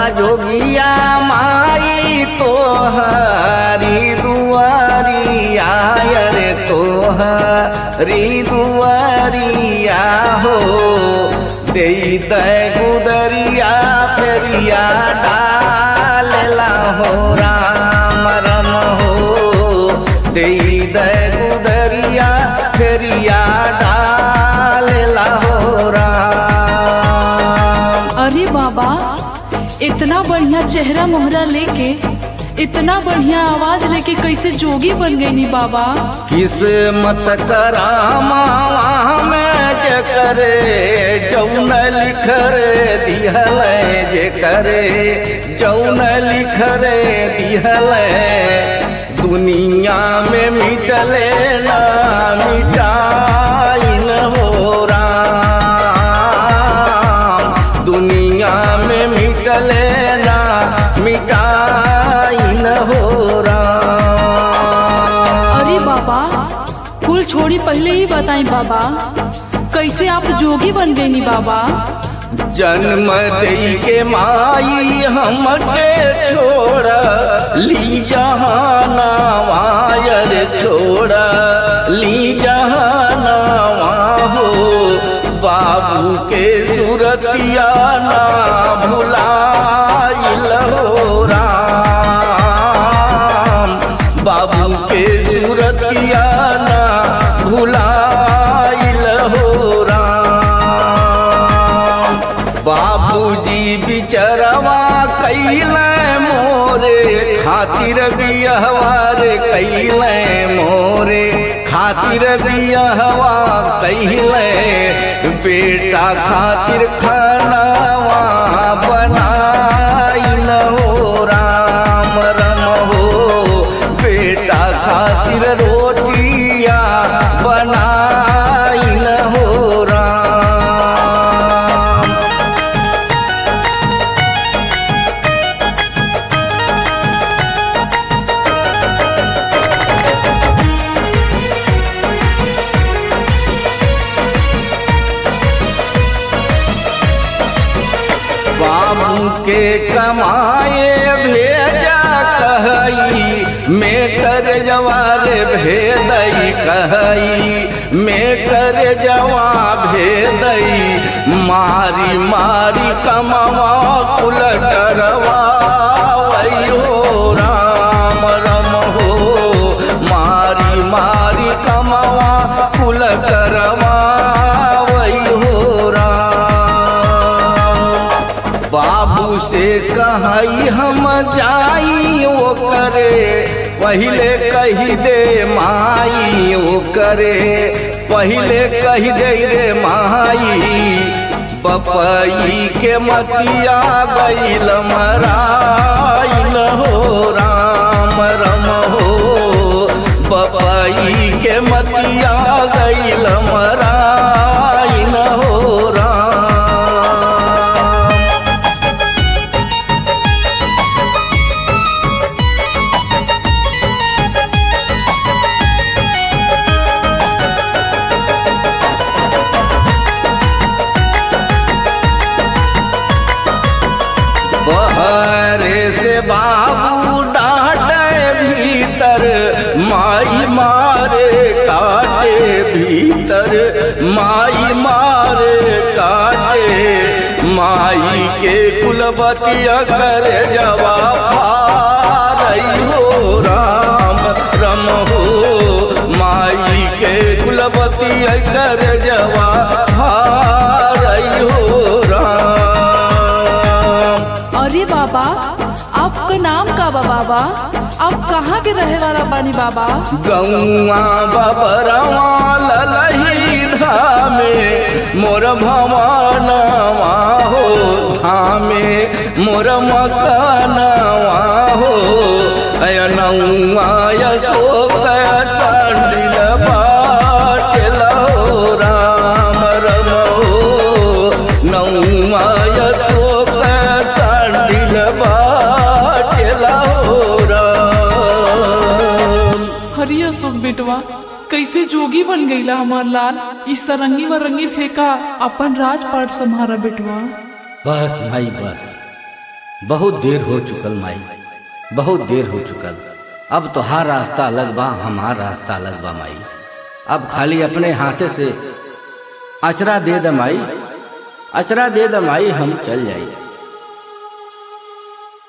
जोगिया माई तोहरी दुआरिया रे तोहरी दुआरिया हो दे गुदरिया फेरिया डालेला हो राम रम हो दे गुदरिया फेरिया डालेला हो राम। अरे बाबा, इतना बढ़िया चेहरा मोहरा लेके, इतना बढ़िया आवाज लेके कैसे जोगी बन गई नी बाबा? किस्मत करामा में जे करे जौन लिख रे दिहल जे करे जौन लिख रे दिहल दुनिया में मिटले ना मिटाइन हो राम, दुनिया में मिटले ना मिटाइन हो राम। अरे बाबा, कुल छोड़ी पहले ही बताई बाबा, कैसे आप जोगी बन गई नी बाबा? जन्म दई के माई हमके छोड़ ली जहाना वायर छोड़ ली जहाना हो बाबू के सूरतिया ना भुलाइल हो राम, बाबू के सूरतिया ना भुलाइल हो राम। बाबूजी बिचरवा कैले मोरे खातिर बियहवा रे कैले मोरे खातिर बियहवा कैले बेटा खातिर खानावा बनाइल हो राम रम हो बेटा खातिर रोटिया बनाइल हो राम। बाबू के कमाए भेजा कहई मैं कर जवार भेदई कहई मैं कर जवा भेदई मारी मारी कमावा कुल करवा हो राम रम हो मारी मारी कमावा कुल करवा हो राम। बाबू से कहाई हम जाई वो करे पहले कही दे माई वो करे पहले कही दे रे माई पपई के मतिया गईल मराइल हो राम रम हो पपई के मतिया गईल मराइल हो राम। बहरे से बाबू डांटे भीतर माई मारे काटे भीतर माई मारे काटे माई के कुलवतिया कर जवाब हो राम रम हो माई के कुलवतिया कर जवाब हो राम। अरे बाबा, आपका नाम का बा बाबा? आप कहाँ के रहे वाला बानी बाबा? गौआ बबरवा ललही धामे मोर भवानवा हो धामे मोर मकानवा हो अयनौआ अशोक संडिल बाटेल हो राम रम हो नौआ अशोक संडिल बाटेल हो राम। हरिया सुख बेटवा, कैसे जोगी बन गईला हमार लाल? इस सरंगी वरंगी फेंका अपन राजपाट संभारा बेटवा। बस भाई बस, बहुत देर हो चुकल माई, बहुत देर हो चुकल। अब तोहार रास्ता अलग बा, हमार रास्ता अलग बा माई। अब खाली अपने हाथे से अचरा दे द माई, अचरा दे द माई, हम चल जाई।